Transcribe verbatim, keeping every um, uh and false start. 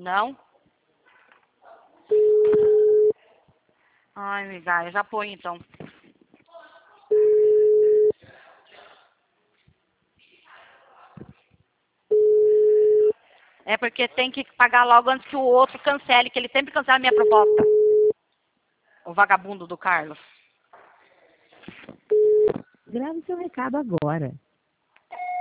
Não? Ai, amiga, eu já põe então. É porque tem que pagar logo antes que o outro cancele, que ele sempre cancela a minha proposta. O vagabundo do Carlos. Grave seu recado agora.